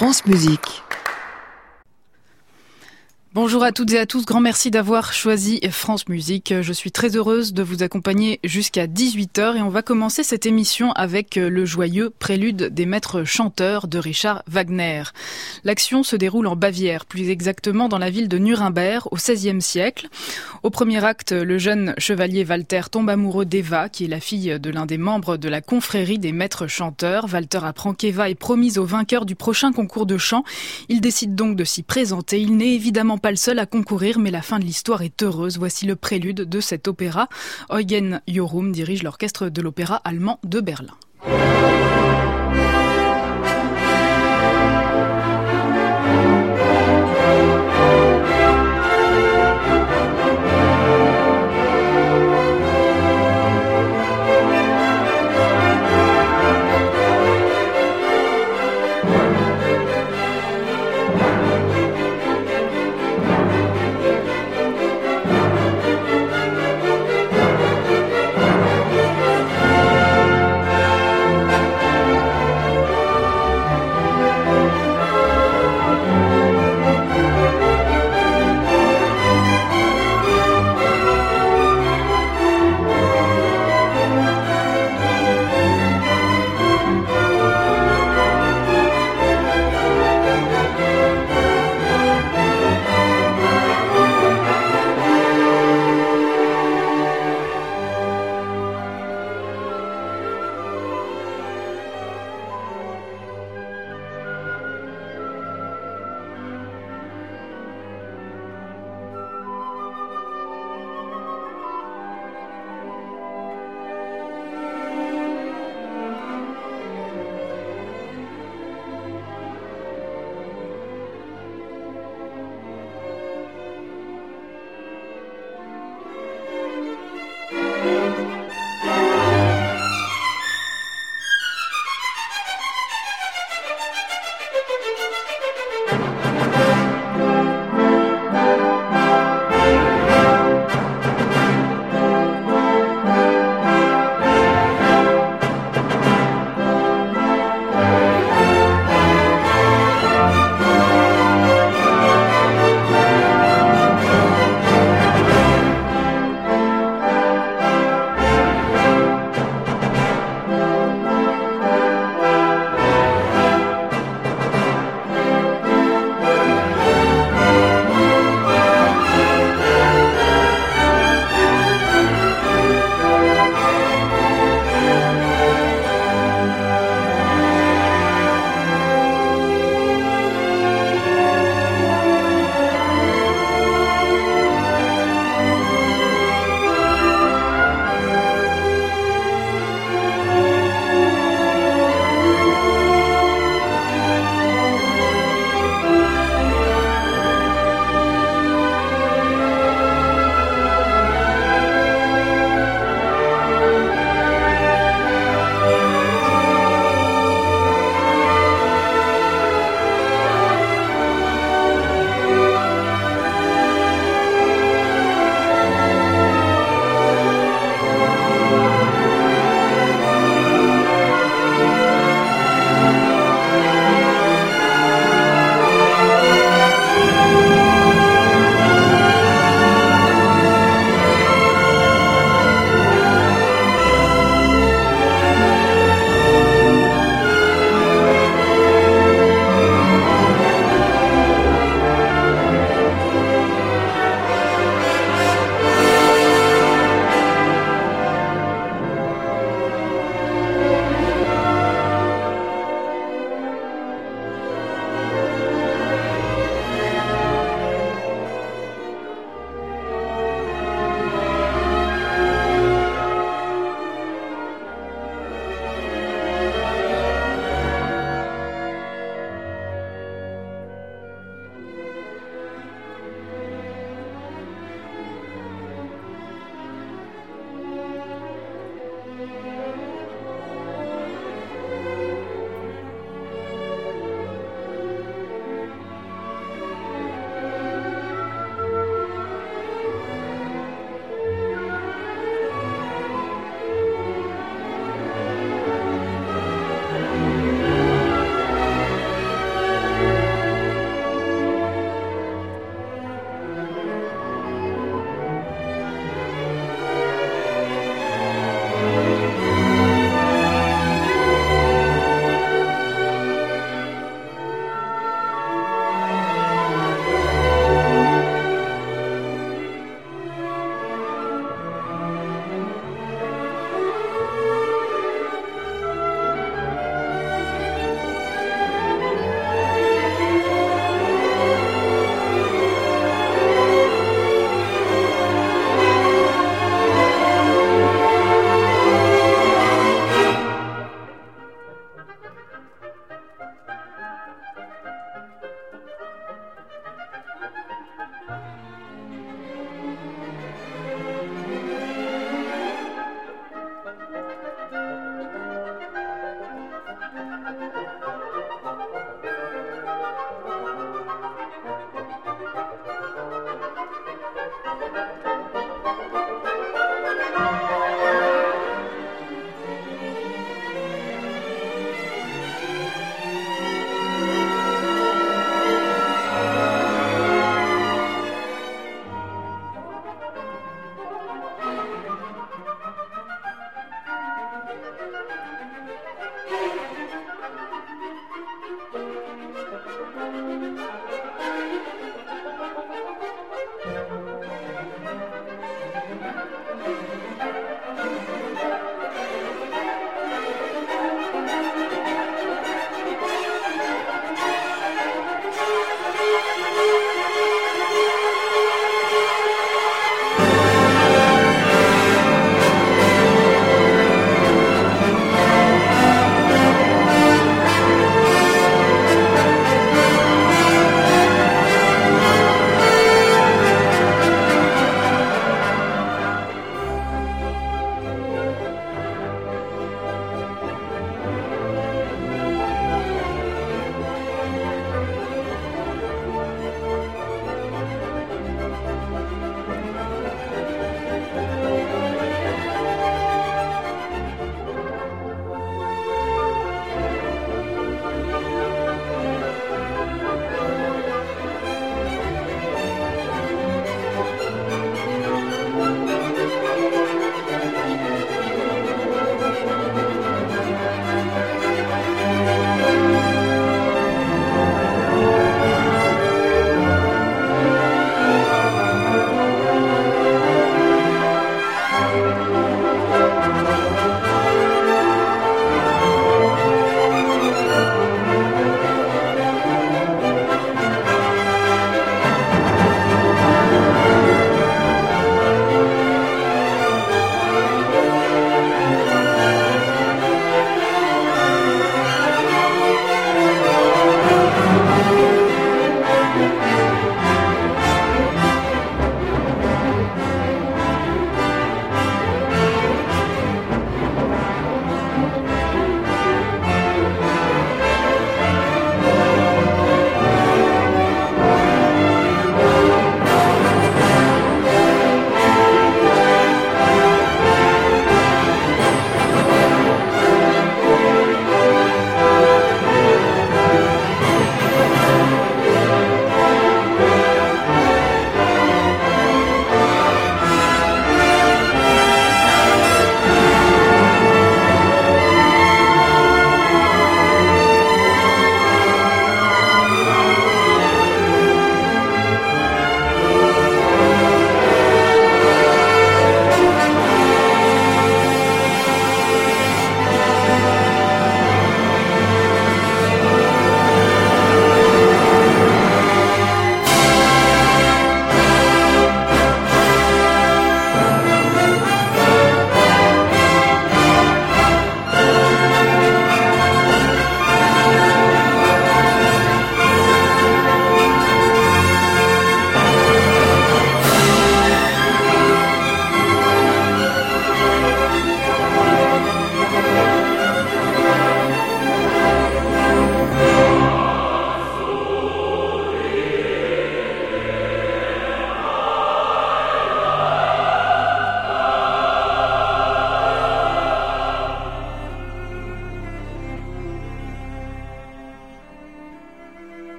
France Musique. Bonjour à toutes et à tous, grand merci d'avoir choisi France Musique. Je suis très heureuse de vous accompagner jusqu'à 18h et on va commencer cette émission avec le joyeux prélude des maîtres chanteurs de Richard Wagner. L'action se déroule en Bavière, plus exactement dans la ville de Nuremberg au XVIe siècle. Au premier acte, le jeune chevalier Walter tombe amoureux d'Eva, qui est la fille de l'un des membres de la confrérie des maîtres chanteurs. Walter apprend qu'Eva est promise au vainqueur du prochain concours de chant. Il décide donc de s'y présenter. Il n'est évidemment pas le seul à concourir, mais la fin de l'histoire est heureuse. Voici le prélude de cet opéra. Eugen Jorum dirige l'orchestre de l'opéra allemand de Berlin.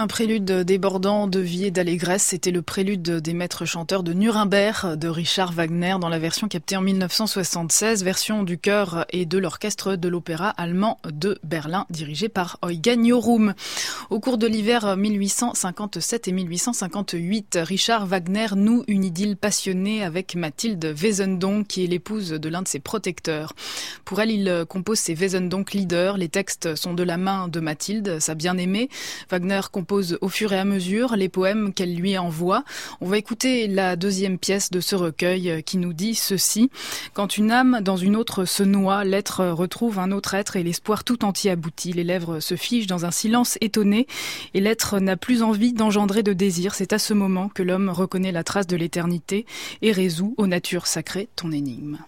Un prélude débordant de vie et d'allégresse, c'était le prélude des maîtres chanteurs de Nuremberg de Richard Wagner dans la version captée en 1976, version du chœur et de l'orchestre de l'opéra allemand de Berlin, dirigé par Eugen Jorum. Au cours de l'hiver 1857 et 1858, Richard Wagner noue une idylle passionnée avec Mathilde Wesendonck, qui est l'épouse de l'un de ses protecteurs. Pour elle, il compose ses Wesendonck Lieder. Les textes sont de la main de Mathilde, sa bien-aimée. Wagner compose au fur et à mesure les poèmes qu'elle lui envoie. On va écouter la deuxième pièce de ce recueil qui nous dit ceci. Quand une âme dans une autre se noie, l'être retrouve un autre être et l'espoir tout entier aboutit. Les lèvres se figent dans un silence étonné et l'être n'a plus envie d'engendrer de désir. C'est à ce moment que l'homme reconnaît la trace de l'éternité et résout, ô nature sacrée, ton énigme.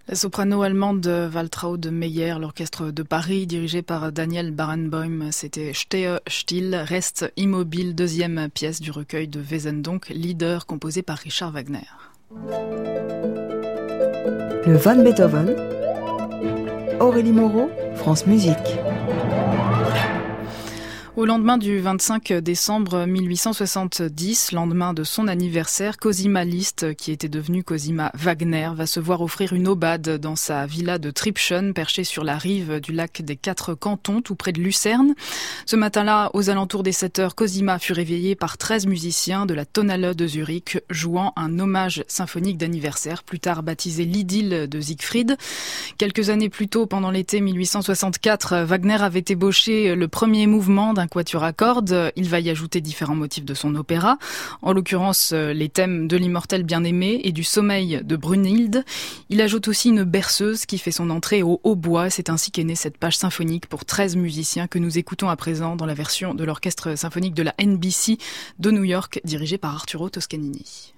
La soprano allemande Waltraud Meyer, l'orchestre de Paris, dirigé par Daniel Barenboim, c'était Stehe still, reste immobile, deuxième pièce du recueil de Wesendonck, Lieder, composé par Richard Wagner. Le Von Beethoven, Aurélie Moreau, France Musique. Au lendemain du 25 décembre 1870, lendemain de son anniversaire, Cosima Liszt, qui était devenu Cosima Wagner, va se voir offrir une aubade dans sa villa de Tripschen, perchée sur la rive du lac des Quatre Cantons, tout près de Lucerne. Ce matin-là, aux alentours des 7 heures, Cosima fut réveillée par 13 musiciens de la Tonhalle de Zurich, jouant un hommage symphonique d'anniversaire, plus tard baptisé l'Idylle de Siegfried. Quelques années plus tôt, pendant l'été 1864, Wagner avait ébauché le premier mouvement d'un quatuor à cordes. Il va y ajouter différents motifs de son opéra, en l'occurrence les thèmes de l'immortel bien-aimé et du sommeil de Brunhilde. Il ajoute aussi une berceuse qui fait son entrée au hautbois. C'est ainsi qu'est née cette page symphonique pour 13 musiciens que nous écoutons à présent dans la version de l'orchestre symphonique de la NBC de New York, dirigé par Arturo Toscanini.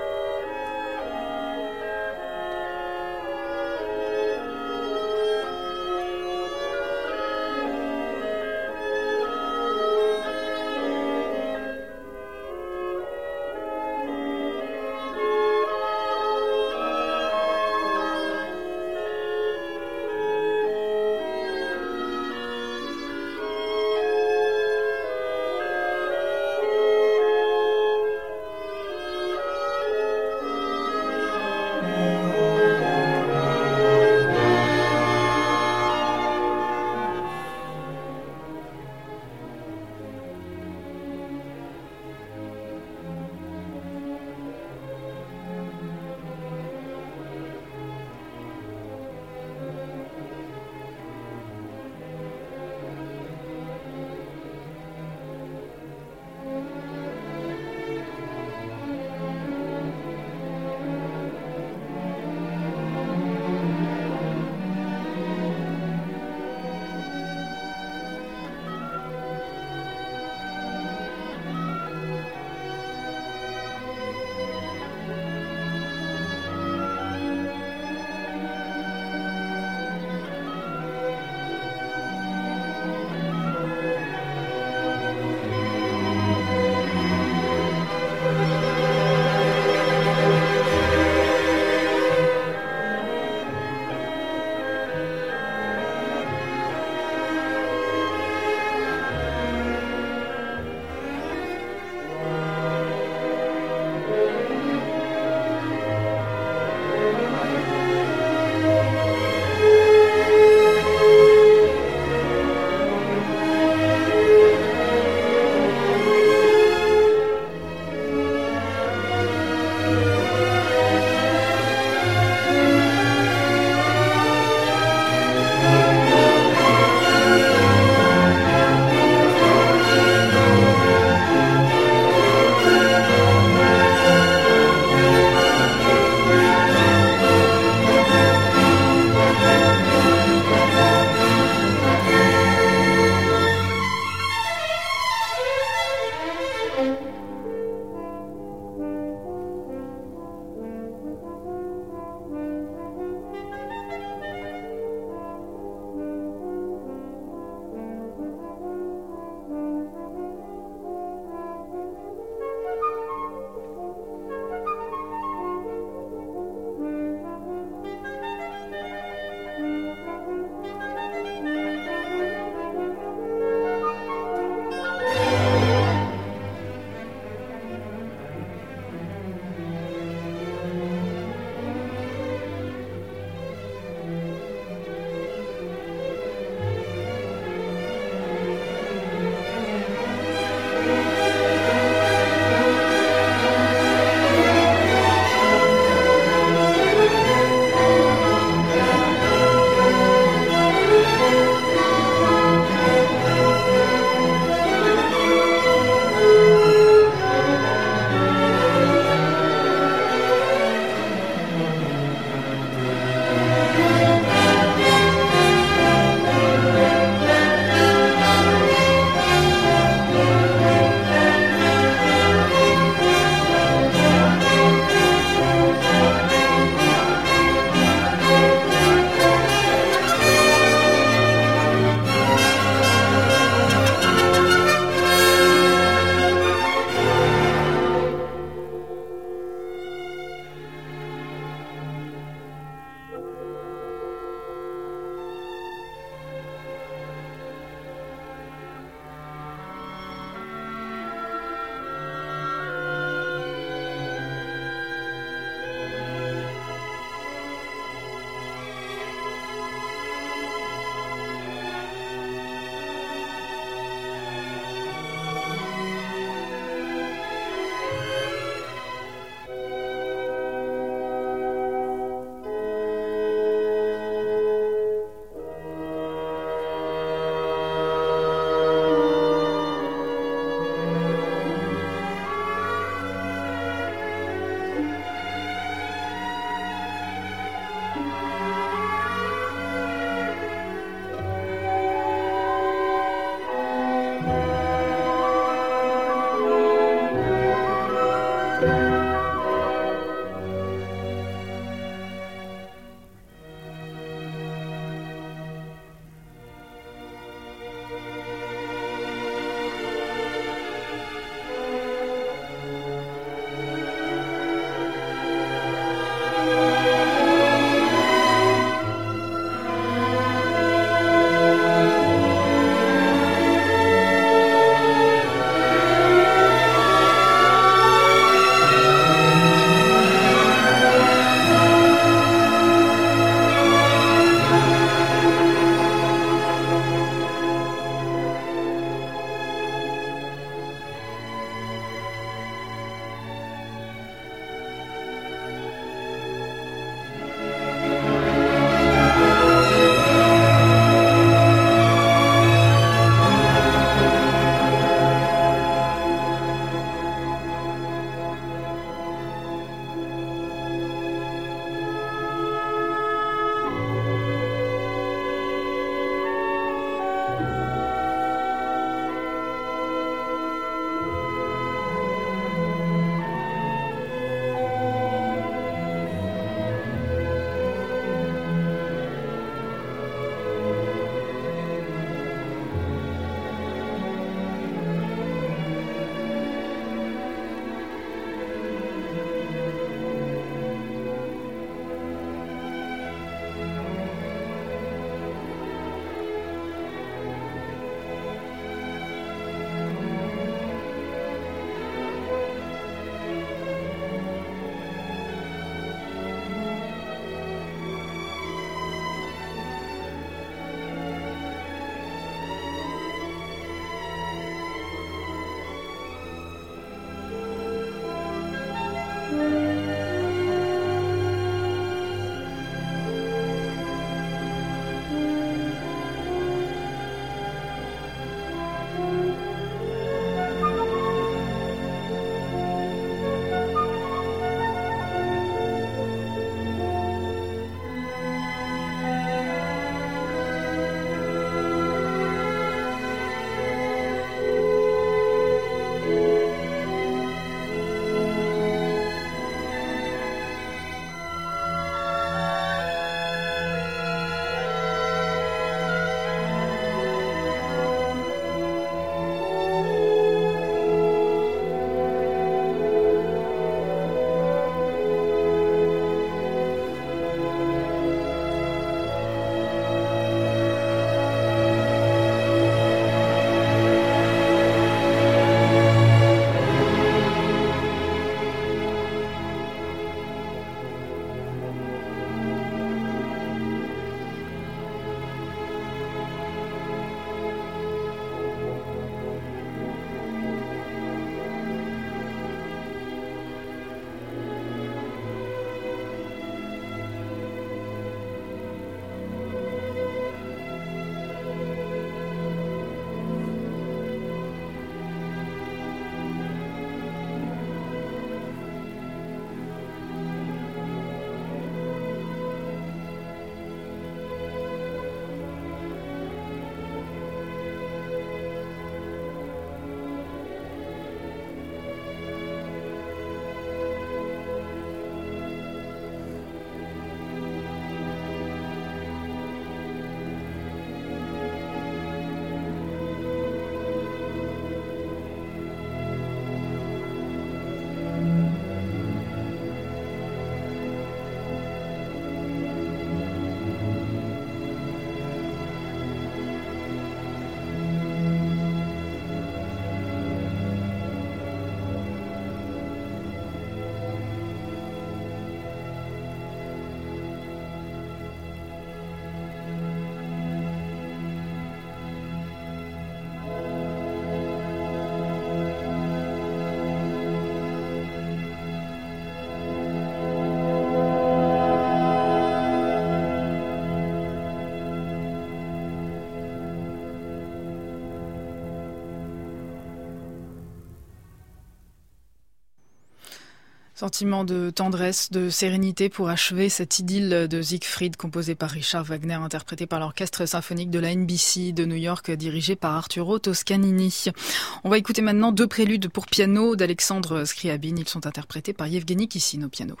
Sentiment de tendresse, de sérénité pour achever cette idylle de Siegfried composée par Richard Wagner, interprétée par l'orchestre symphonique de la NBC de New York, dirigé par Arturo Toscanini. On va écouter maintenant 2 préludes pour piano d'Alexandre Scriabine. Ils sont interprétés par Yevgeny Kissin au piano.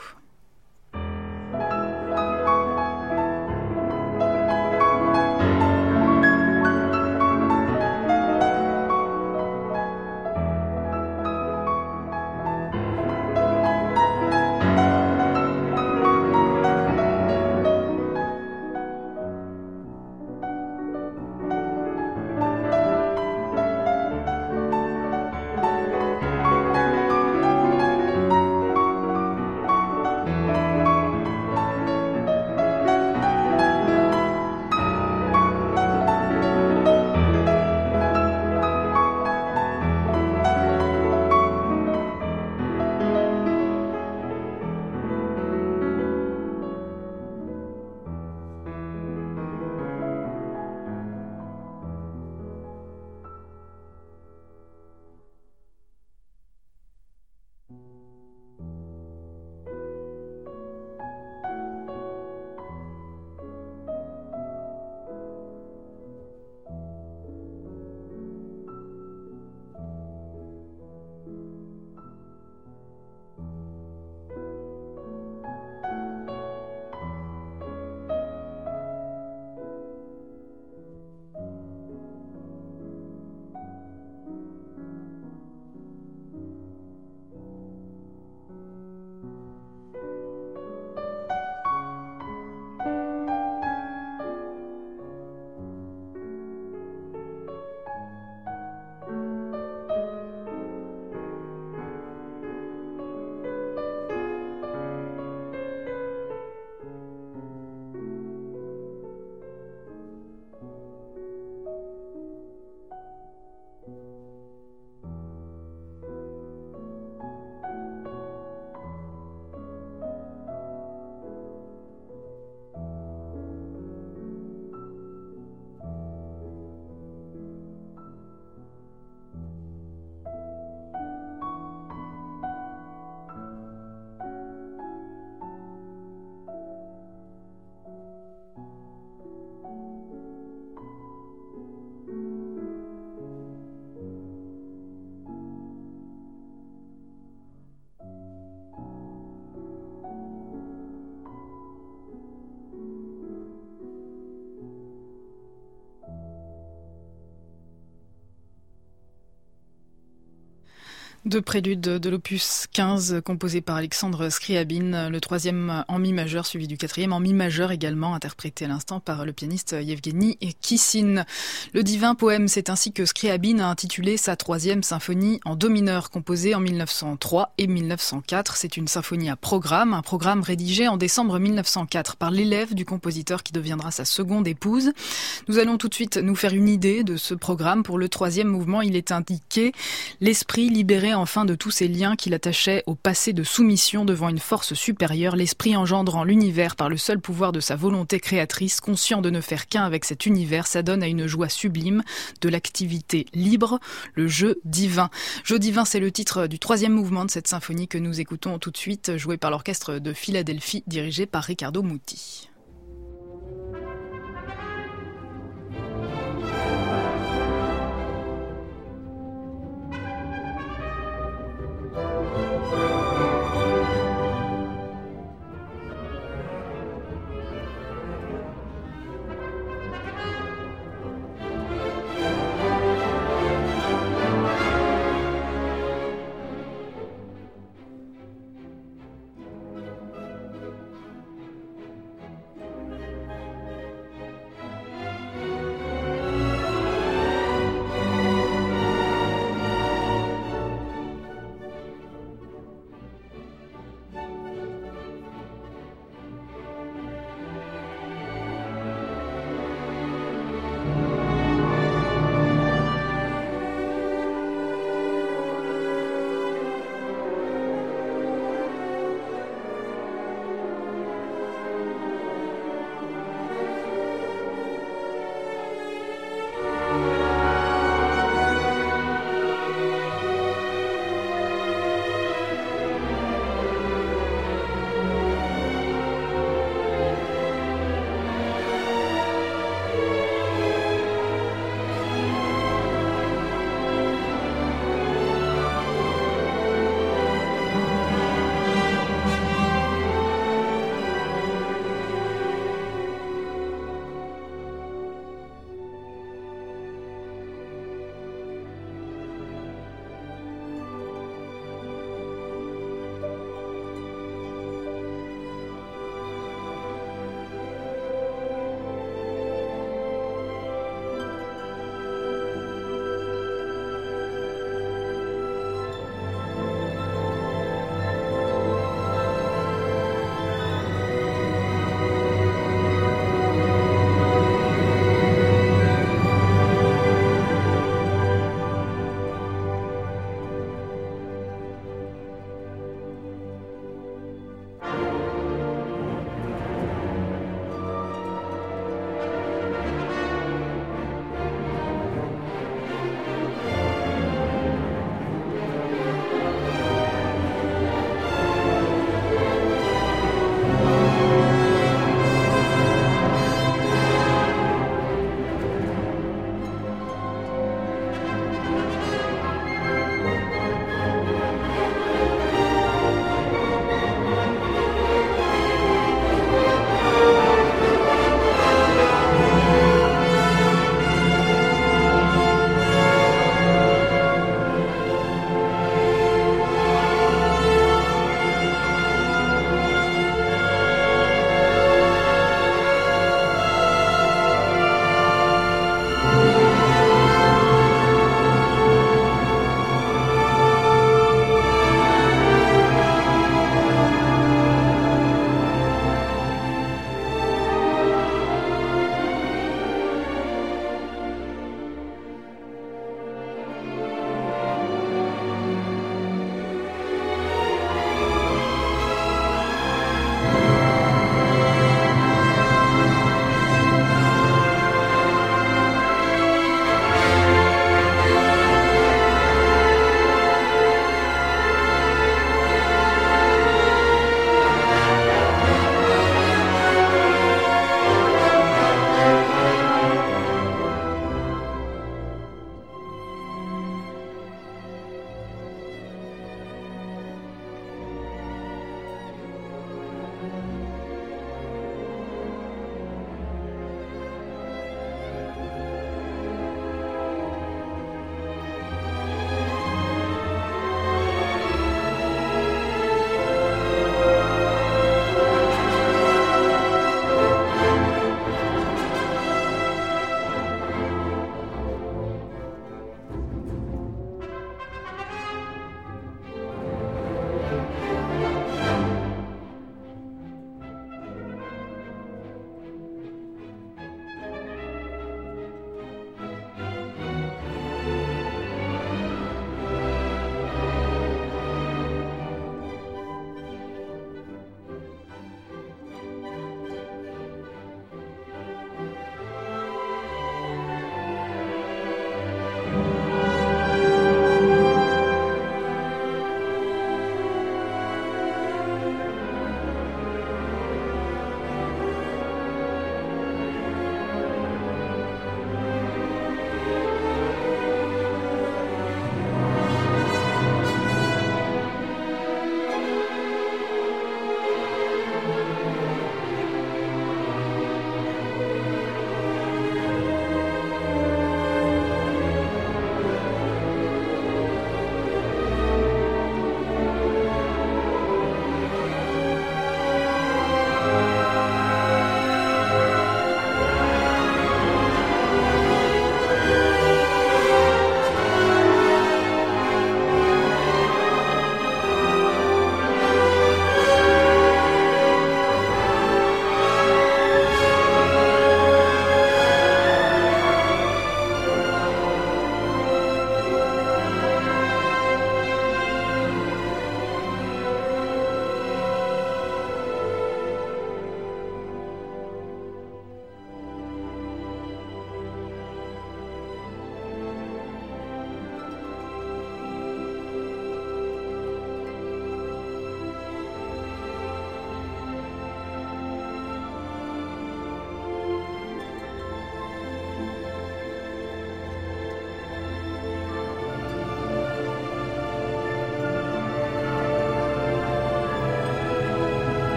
Deux préludes de l'opus 15 composé par Alexandre Scriabine, le 3e en mi majeur suivi du 4e en mi majeur également, interprété à l'instant par le pianiste Yevgeny Kissin. Le divin poème, c'est ainsi que Scriabine a intitulé sa 3e symphonie en do mineur, composée en 1903 et 1904. C'est une symphonie à programme, un programme rédigé en décembre 1904 par l'élève du compositeur qui deviendra sa seconde épouse. Nous allons tout de suite nous faire une idée de ce programme. Pour le 3e mouvement, il est indiqué « L'esprit libéré enfin de tous ces liens qui l'attachaient au passé de soumission devant une force supérieure, l'esprit engendrant l'univers par le seul pouvoir de sa volonté créatrice, conscient de ne faire qu'un avec cet univers, s'adonne à une joie sublime de l'activité libre, le jeu divin. Jeu divin, c'est le titre du 3e mouvement de cette symphonie que nous écoutons tout de suite, joué par l'orchestre de Philadelphie, dirigé par Riccardo Muti.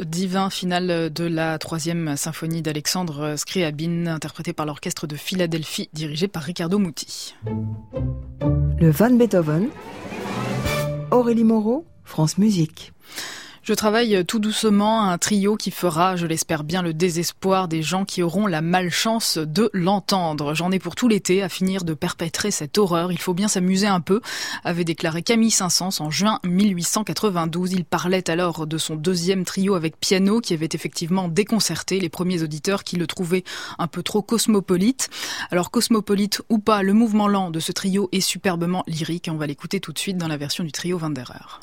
divin final de la 3e symphonie d'Alexandre Scriabine, interprétée par l'orchestre de Philadelphie, dirigé par Riccardo Muti. Le Van Beethoven, Aurélie Moreau, France Musique. Je travaille tout doucement un trio qui fera, je l'espère bien, le désespoir des gens qui auront la malchance de l'entendre. J'en ai pour tout l'été à finir de perpétrer cette horreur. Il faut bien s'amuser un peu, avait déclaré Camille Saint-Saëns en juin 1892. Il parlait alors de son 2e trio avec piano qui avait effectivement déconcerté les premiers auditeurs qui le trouvaient un peu trop cosmopolite. Alors cosmopolite ou pas, le mouvement lent de ce trio est superbement lyrique et on va l'écouter tout de suite dans la version du trio Wanderer.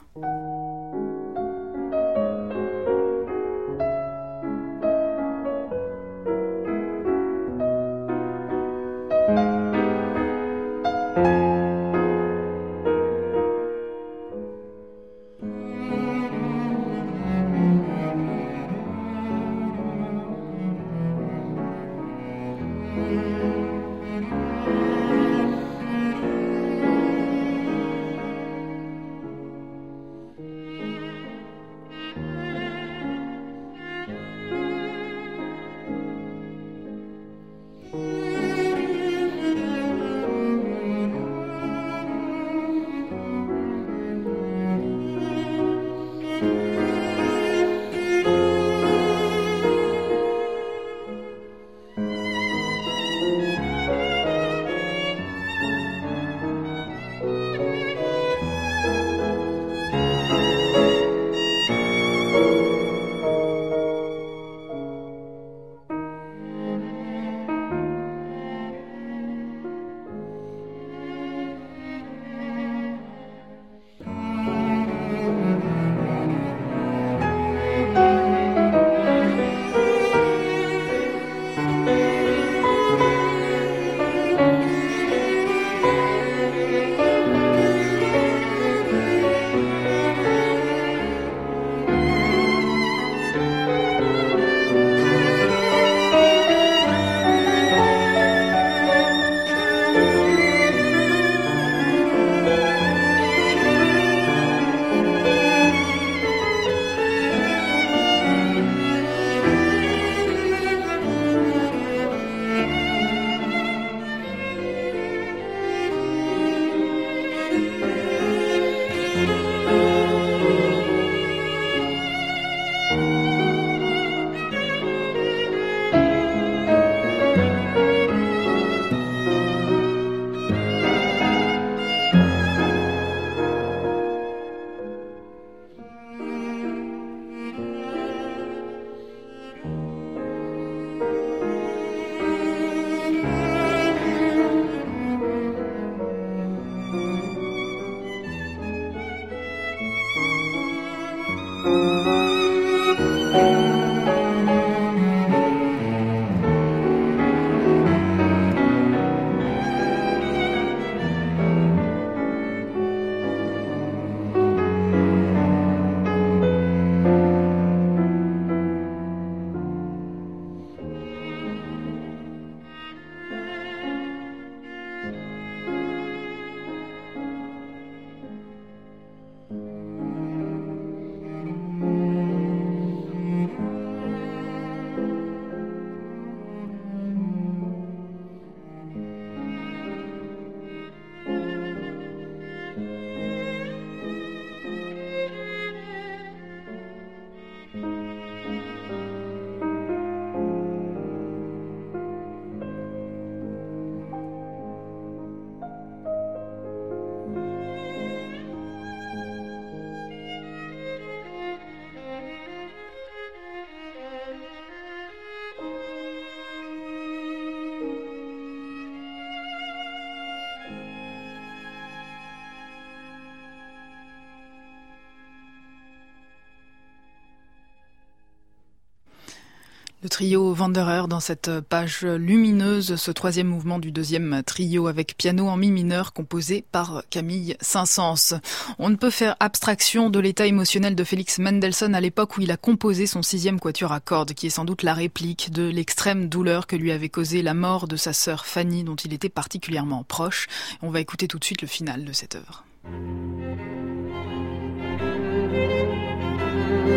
Le trio Wanderer dans cette page lumineuse, ce 3e mouvement du 2e trio avec piano en mi mineur composé par Camille Saint-Saëns. On ne peut faire abstraction de l'état émotionnel de Félix Mendelssohn à l'époque où il a composé son 6e quatuor à cordes, qui est sans doute la réplique de l'extrême douleur que lui avait causée la mort de sa sœur Fanny, dont il était particulièrement proche. On va écouter tout de suite le final de cette œuvre.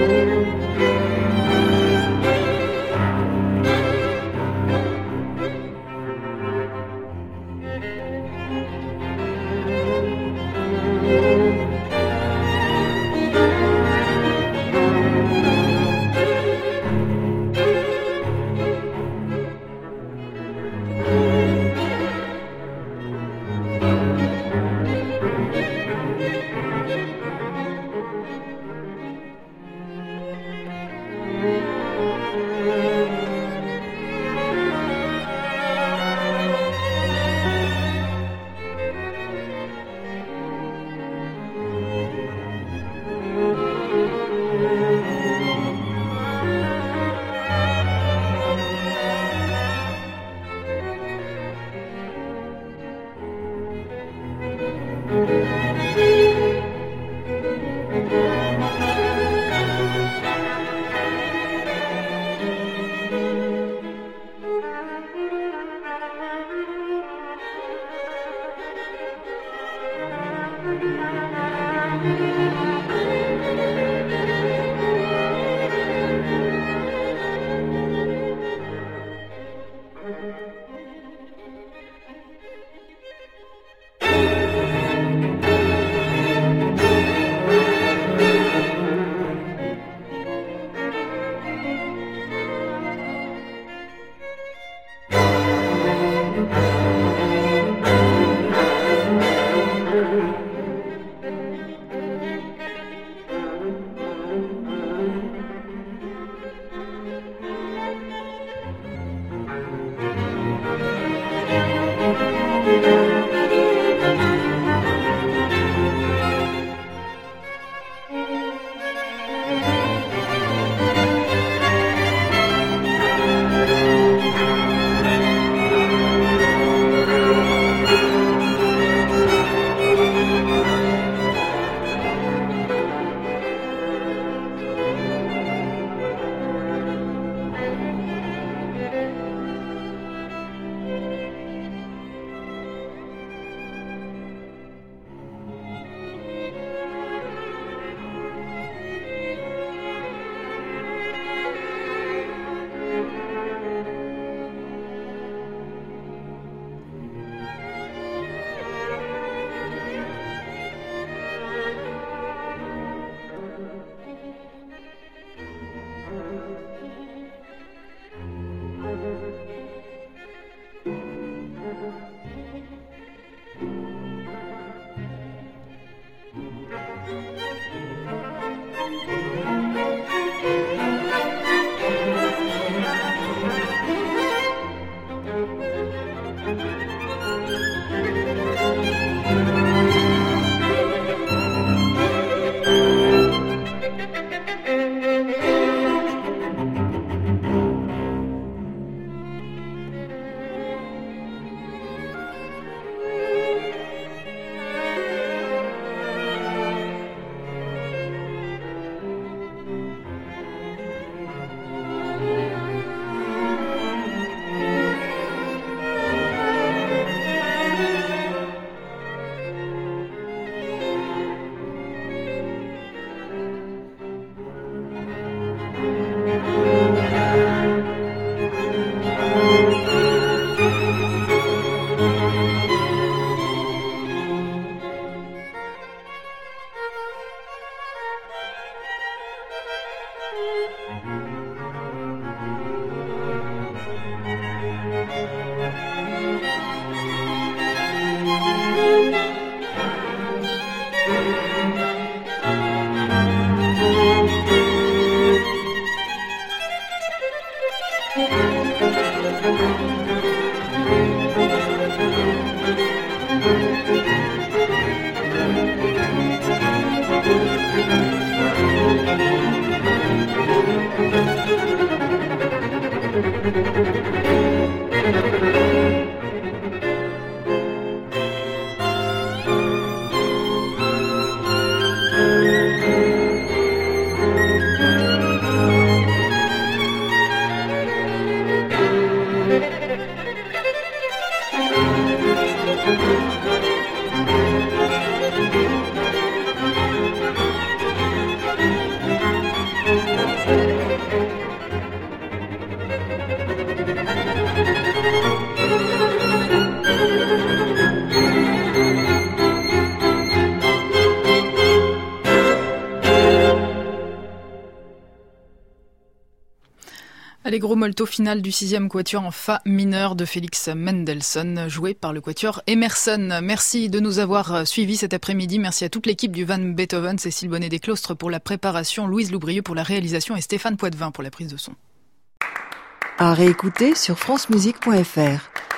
Allegro molto final du 6e quatuor en fa mineur de Félix Mendelssohn, joué par le quatuor Emerson. Merci de nous avoir suivis cet après-midi. Merci à toute l'équipe du Van Beethoven, Cécile Bonnet-Desclostres pour la préparation, Louise Loubrieux pour la réalisation et Stéphane Poitvin pour la prise de son. À réécouter sur francemusique.fr.